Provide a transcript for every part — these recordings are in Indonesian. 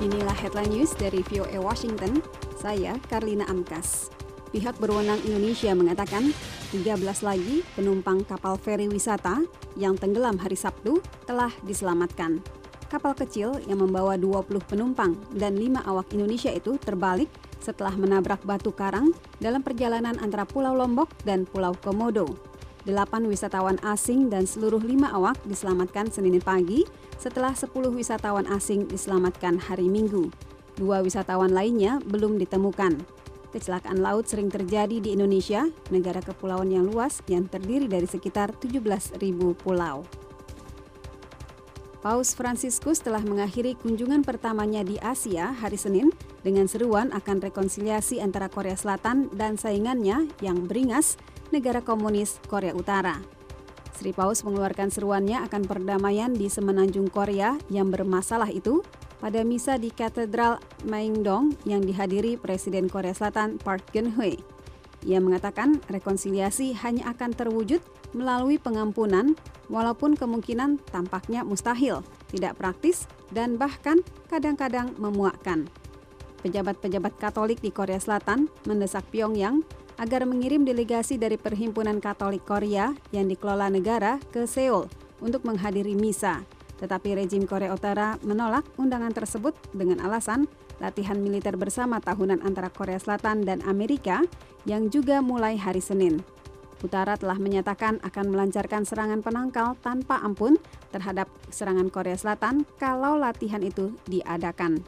Inilah headline news dari VOA Washington, saya Karlina Amkas. Pihak berwenang Indonesia mengatakan 13 lagi penumpang kapal feri wisata yang tenggelam hari Sabtu telah diselamatkan. Kapal kecil yang membawa 20 penumpang dan 5 awak Indonesia itu terbalik setelah menabrak batu karang dalam perjalanan antara Pulau Lombok dan Pulau Komodo. 8 wisatawan asing dan seluruh 5 awak diselamatkan Senin pagi setelah 10 wisatawan asing diselamatkan hari Minggu. 2 wisatawan lainnya belum ditemukan. Kecelakaan laut sering terjadi di Indonesia, negara kepulauan yang luas yang terdiri dari sekitar 17.000 pulau. Paus Fransiskus telah mengakhiri kunjungan pertamanya di Asia hari Senin dengan seruan akan rekonsiliasi antara Korea Selatan dan saingannya yang beringas, negara komunis Korea Utara. Sri Paus mengeluarkan seruannya akan perdamaian di semenanjung Korea yang bermasalah itu pada misa di Katedral Myeongdong yang dihadiri Presiden Korea Selatan Park Geun-hye. Ia mengatakan rekonsiliasi hanya akan terwujud melalui pengampunan, walaupun kemungkinan tampaknya mustahil, tidak praktis, dan bahkan kadang-kadang memuakkan. Pejabat-pejabat Katolik di Korea Selatan mendesak Pyongyang agar mengirim delegasi dari Perhimpunan Katolik Korea yang dikelola negara ke Seoul untuk menghadiri misa. Tetapi rejim Korea Utara menolak undangan tersebut dengan alasan latihan militer bersama tahunan antara Korea Selatan dan Amerika yang juga mulai hari Senin. Utara telah menyatakan akan melancarkan serangan penangkal tanpa ampun terhadap serangan Korea Selatan kalau latihan itu diadakan.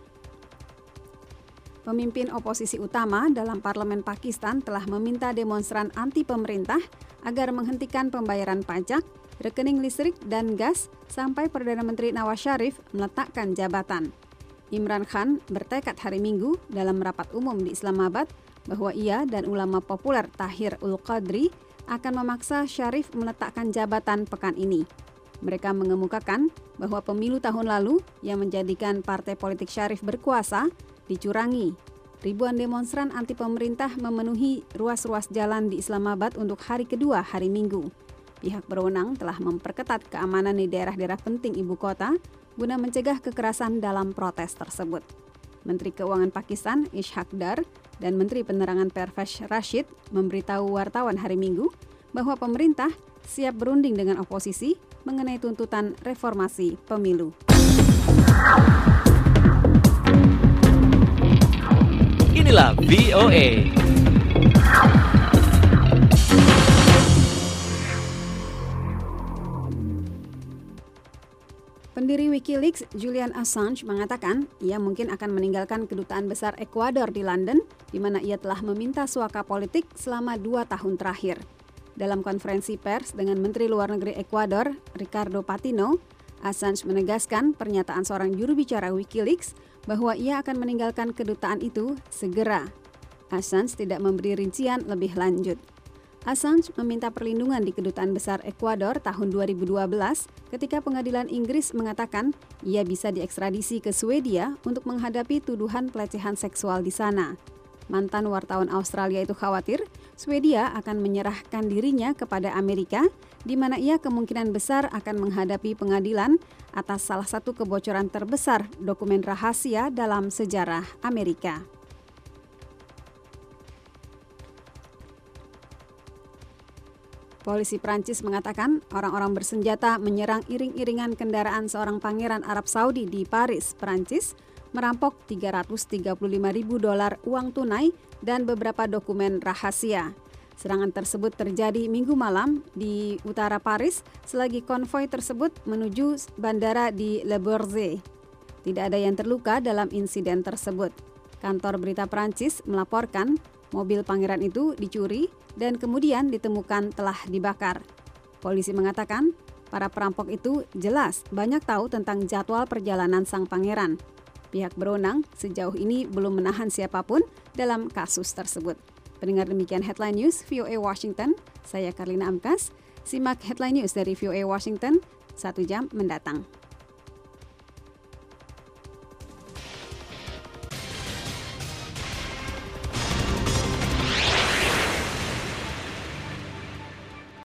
Pemimpin oposisi utama dalam parlemen Pakistan telah meminta demonstran anti-pemerintah agar menghentikan pembayaran pajak, rekening listrik, dan gas sampai Perdana Menteri Nawaz Sharif meletakkan jabatan. Imran Khan bertekad hari Minggu dalam rapat umum di Islamabad bahwa ia dan ulama populer Tahir ul-Qadri akan memaksa Sharif meletakkan jabatan pekan ini. Mereka mengemukakan bahwa pemilu tahun lalu yang menjadikan partai politik Sharif berkuasa dicurangi. Ribuan demonstran anti pemerintah memenuhi ruas-ruas jalan di Islamabad untuk hari kedua hari Minggu. Pihak berwenang telah memperketat keamanan di daerah-daerah penting ibu kota guna mencegah kekerasan dalam protes tersebut. Menteri Keuangan Pakistan Ishaq Dar dan Menteri Penerangan Pervez Rashid memberitahu wartawan hari Minggu bahwa pemerintah siap berunding dengan oposisi mengenai tuntutan reformasi pemilu. Inilah VOA. Pendiri Wikileaks Julian Assange mengatakan ia mungkin akan meninggalkan kedutaan besar Ekuador di London, di mana ia telah meminta suaka politik selama 2 tahun terakhir. Dalam konferensi pers dengan Menteri Luar Negeri Ekuador, Ricardo Patino, Assange menegaskan pernyataan seorang juru bicara Wikileaks bahwa ia akan meninggalkan kedutaan itu segera. Assange tidak memberi rincian lebih lanjut. Assange meminta perlindungan di Kedutaan Besar Ekuador tahun 2012 ketika pengadilan Inggris mengatakan ia bisa diekstradisi ke Swedia untuk menghadapi tuduhan pelecehan seksual di sana. Mantan wartawan Australia itu khawatir Swedia akan menyerahkan dirinya kepada Amerika, di mana ia kemungkinan besar akan menghadapi pengadilan atas salah satu kebocoran terbesar dokumen rahasia dalam sejarah Amerika. Polisi Prancis mengatakan orang-orang bersenjata menyerang iring-iringan kendaraan seorang pangeran Arab Saudi di Paris, Prancis, merampok $335.000 uang tunai dan beberapa dokumen rahasia. Serangan tersebut terjadi Minggu malam di utara Paris selagi konvoi tersebut menuju bandara di Le Bourget. Tidak ada yang terluka dalam insiden tersebut. Kantor berita Prancis melaporkan mobil pangeran itu dicuri dan kemudian ditemukan telah dibakar. Polisi mengatakan para perampok itu jelas banyak tahu tentang jadwal perjalanan sang pangeran. Pihak berwenang sejauh ini belum menahan siapapun dalam kasus tersebut. Pendengar, demikian headline news VOA Washington. Saya Karlina Amkas. Simak headline news dari VOA Washington 1 jam mendatang.